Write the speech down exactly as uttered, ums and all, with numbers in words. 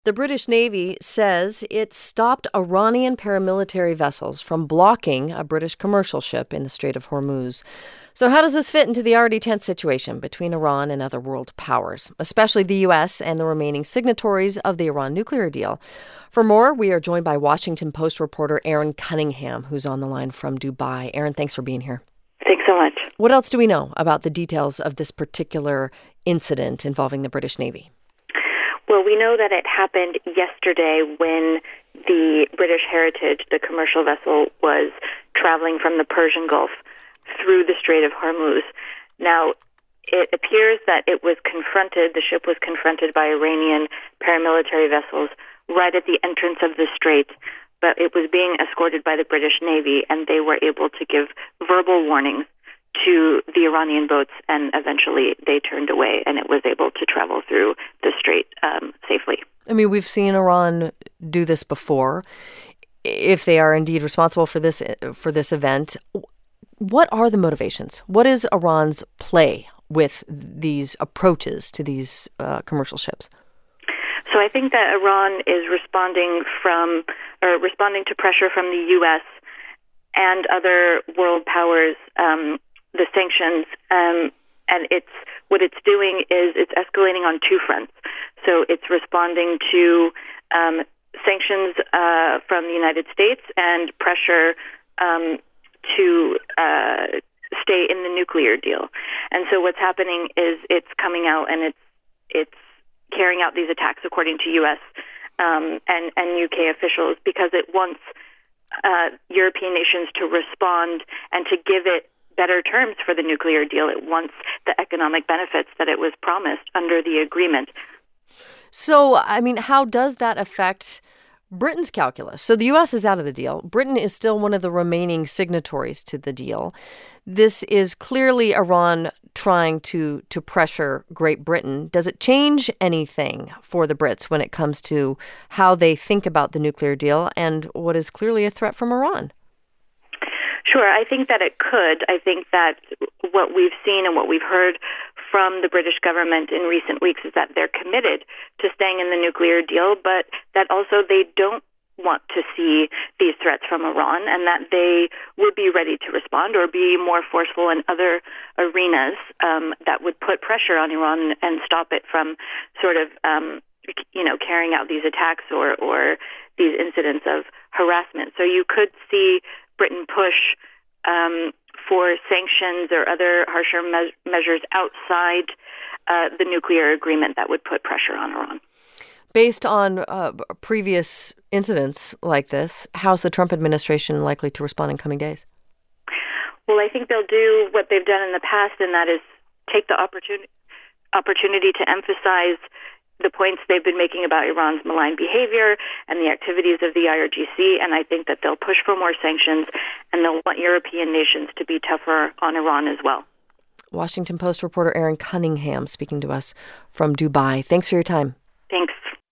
The British Navy says it stopped Iranian paramilitary vessels from blocking a British commercial ship in the Strait of Hormuz. So how does this fit into the already tense situation between Iran and other world powers, especially the U S and the remaining signatories of the Iran nuclear deal? For more, we are joined by Washington Post reporter Aaron Cunningham, who's on the line from Dubai. Aaron, thanks for being here. Thanks so much. What else do we know about the details of this particular incident involving the British Navy? Well, we know that it happened yesterday when the British Heritage, the commercial vessel, was traveling from the Persian Gulf through the Strait of Hormuz. Now, it appears that it was confronted, the ship was confronted by Iranian paramilitary vessels right at the entrance of the strait, but it was being escorted by the British Navy, and they were able to give verbal warnings to the Iranian boats, and eventually they turned away, and it was able to travel through the strait um, safely. I mean, we've seen Iran do this before. If they are indeed responsible for this for this event, what are the motivations? What is Iran's play with these approaches to these uh, commercial ships? So I think that Iran is responding from or responding to pressure from the U S and other world powers. Um, the sanctions, um, and it's what it's doing is it's escalating on two fronts. So it's responding to um, sanctions uh, from the United States and pressure um, to uh, stay in the nuclear deal. And so what's happening is it's coming out and it's it's carrying out these attacks according to U S um, and, and U K officials because it wants uh, European nations to respond and to give it better terms for the nuclear deal. It wants the economic benefits that it was promised under the agreement. So, I mean, how does that affect Britain's calculus? So the U S is out of the deal. Britain is still one of the remaining signatories to the deal. This is clearly Iran trying to, to pressure Great Britain. Does it change anything for the Brits when it comes to how they think about the nuclear deal and what is clearly a threat from Iran? Sure, I think that it could. I think that what we've seen and what we've heard from the British government in recent weeks is that they're committed to staying in the nuclear deal, but that also they don't want to see these threats from Iran and that they would be ready to respond or be more forceful in other arenas um, that would put pressure on Iran and stop it from sort of, um, you know, carrying out these attacks or, or these incidents of harassment. So you could see Britain push um, for sanctions or other harsher me- measures outside uh, the nuclear agreement that would put pressure on Iran. Based on uh, previous incidents like this, how's the Trump administration likely to respond in coming days? Well, I think they'll do what they've done in the past, and that is take the opportunity opportunity to emphasize the points they've been making about Iran's malign behavior and the activities of the I R G C, and I think that they'll push for more sanctions, and they'll want European nations to be tougher on Iran as well. Washington Post reporter Aaron Cunningham speaking to us from Dubai. Thanks for your time.